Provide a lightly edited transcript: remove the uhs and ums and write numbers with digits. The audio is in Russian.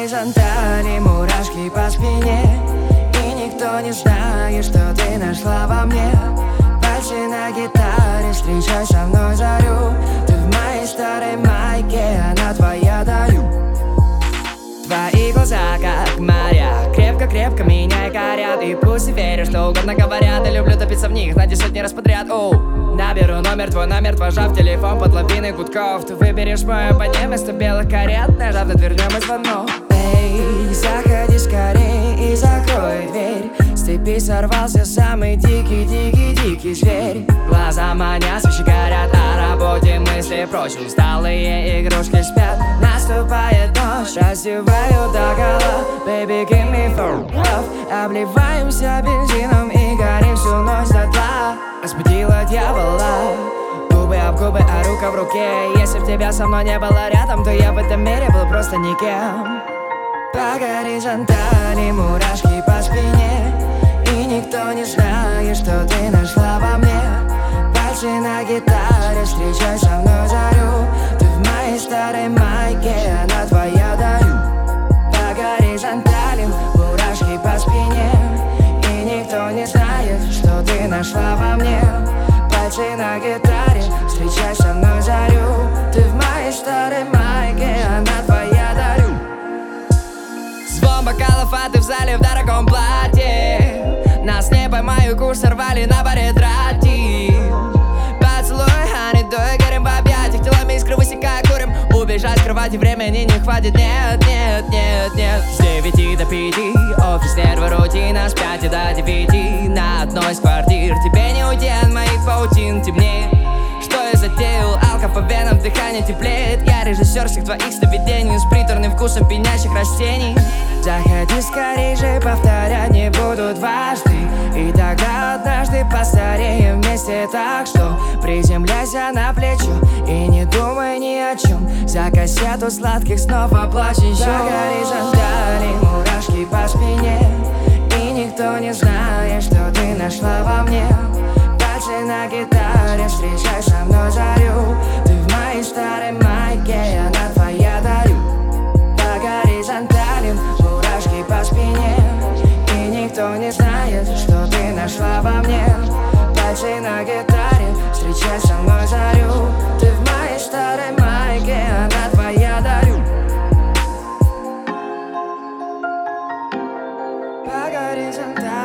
горизонтали мурашки по спине, и никто не знает, что ты нашла во мне. Пальцы на гитаре, встречай со мной зарю. Ты в моей старой майке, она твоя, даю. Твои глаза как моря, крепко-крепко меня корят. И пусть верю, что угодно говорят, я люблю топиться в них на 10 раз подряд. Наберу номер, твой номер, пожав телефон под лавиной гудков. Ты выберешь мой абонент вместо белых карет, нажав на дверной мой звонок. Эй, заходи скорей и закрой дверь. С цепи сорвался самый дикий зверь. Глаза манят, свечи горят, о работе мысли прочь. Усталые игрушки спят, наступает ночь, раздеваю догола. Baby, give me for love. Обливаемся бензином и горим всю ночь дотла. Разбудила дьявола, губы об губы, а рука в руке. Если б тебя со мной не было рядом, то я в этом мире был просто никем. По горизонтали мурашки по спине, и никто не знает, что ты нашла во мне. Пальцы на гитаре, встречай со мной зарю. Ты в моей старой майке, она твоя, даю. По горизонтали мурашки по спине, и никто не знает, что ты нашла во мне. Пальцы на гитаре, встречай со мной зарю. Ты в моей старой майке, она твоя, дарю. Звон бокалов, а ты в зале в дорогом платье. Нас не поймаю, курс сорвали на баре трати. Поцелуй, а не дуй, горим в объятиях. Телами искры высекая, курим. Убежать с кровати времени не хватит, нет. С 9 до 5 офис, нервы, рутина. С 5 до 9 на одной из квартир. Тебе не уйти от моих паутин, темнеет. Что я затеял? Алка по венам, дыхание теплеет. Я режиссер всех твоих сновидений, с приторным вкусом пьянящих растений. Заходи скорей же, повторять не буду дважды. И тогда однажды постареем вместе, так что приземляйся на плечо и не думай ни о чем. За кассету сладких снов оплачь еще. По горизонтали мурашки по спине, и никто не знает, что ты нашла во мне. Пальцы на гитаре, встречай со мной зарю. Ты в моей старой майке, она твоя, даю. По горизонтали мурашки по спине, и никто не знает, что ты нашла во мне. Пальцы на гитаре, встречай со мной зарю. Ты в моей старой майке, она твоя, дарю. По горизонтали